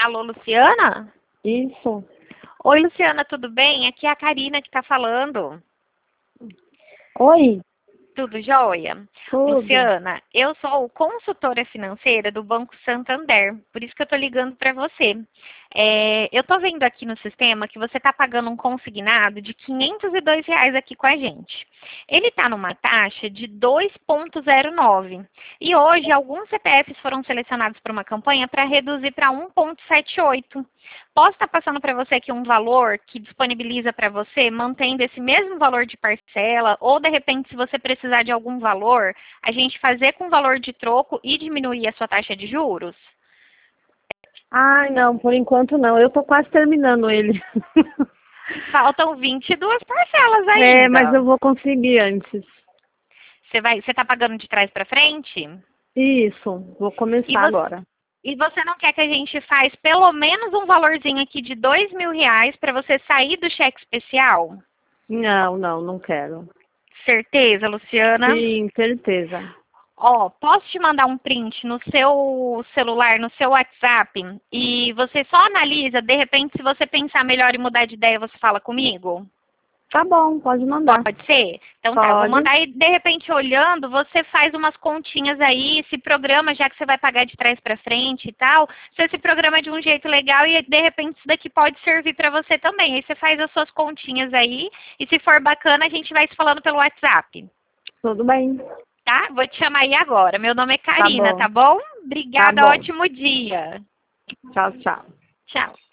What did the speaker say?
Alô, Luciana? Isso. Oi, Luciana, tudo bem? Aqui é a Karina que está falando. Oi, Tudo jóia? tudo. Luciana, eu sou consultora financeira do Banco Santander, por isso que eu estou ligando para você. Eu estou vendo aqui no sistema que você está pagando um consignado de R$ 502 aqui com a gente. Ele está numa taxa de 2,09. E hoje, alguns CPFs foram selecionados para uma campanha para reduzir para 1,78. Posso estar passando para você aqui um valor que disponibiliza para você, mantendo esse mesmo valor de parcela, ou de repente, se você precisar de algum valor, a gente fazer com valor de troco e diminuir a sua taxa de juros? Ai, não, por enquanto não. Eu tô quase terminando ele. Faltam 22 parcelas Mas ainda. eu vou conseguir antes. Você está pagando de trás para frente? Isso, vou E começar você, agora. e você não quer que a gente faz pelo menos um valorzinho aqui de R$ 2.000 para você sair do cheque especial? Não, não, não quero. Certeza, Luciana? Sim, certeza. Ó, posso te mandar um print no seu celular, no seu WhatsApp, e você só analisa, de repente, se você pensar melhor e mudar de ideia, você fala comigo? Tá bom, pode mandar. Pode ser? Então tá, eu vou Pode. mandar e de repente olhando, você faz umas continhas aí, se programa, já que você vai pagar de trás para frente e tal, você se programa de um jeito legal e de repente isso daqui pode servir para você também. Aí você faz as suas continhas aí e se for bacana a gente vai se falando pelo WhatsApp, Tudo bem. tá? Vou te chamar aí agora. Meu nome é Tá Karina, bom. tá bom? Tá Obrigada, bom. ótimo dia. Tchau, tchau. Tchau.